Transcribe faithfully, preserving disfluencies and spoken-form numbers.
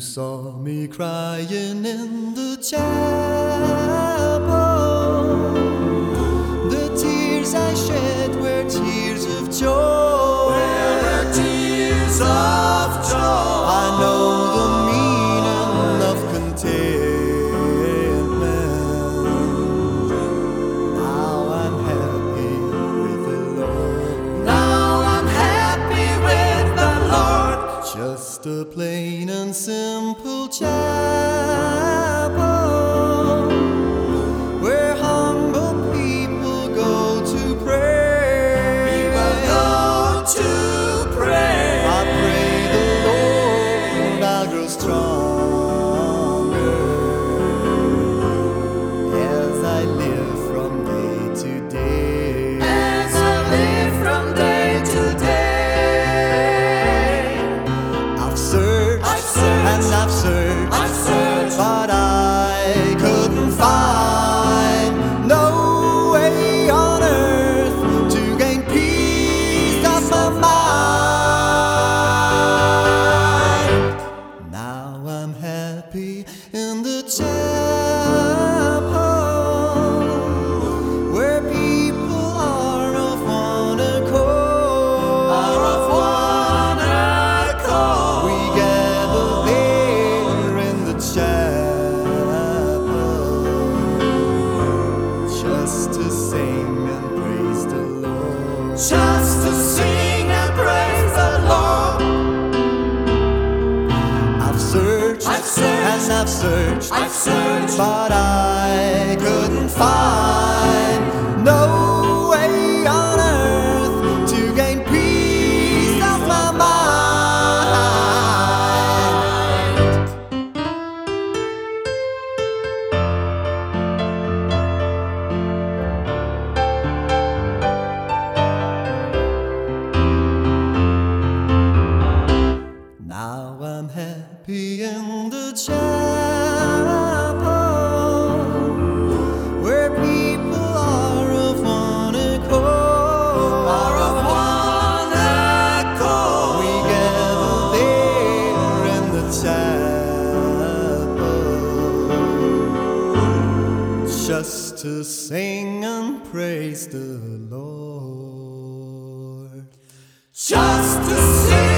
saw me crying in the chapel. The tears I shed were tears of joy. Were tears of joy. I know the meaning of contentment. Now I'm happy with the Lord. Now I'm happy with the Lord. Just a plain and simple chapel where humble people go to pray. People go to pray. I pray the Lord I'll grow stronger as I live from day to day. As I live from day to day. I've searched, I've searched, and I've searched, I've searched, but I couldn't find no way on earth to gain peace of my mind. Now I'm happy in the chapel where people are of one accord. Are of one accord. We gather there in the chapel just to sing and praise the Lord. Just to sing and praise the Lord. I've searched, I've searched, and I've searched, I've searched, but I couldn't find no way on earth to gain peace of my mind. Now I'm happy in the chapel where people are of one accord. Are of one accord. We gather there in the chapel just to sing and praise the Lord. Just to sing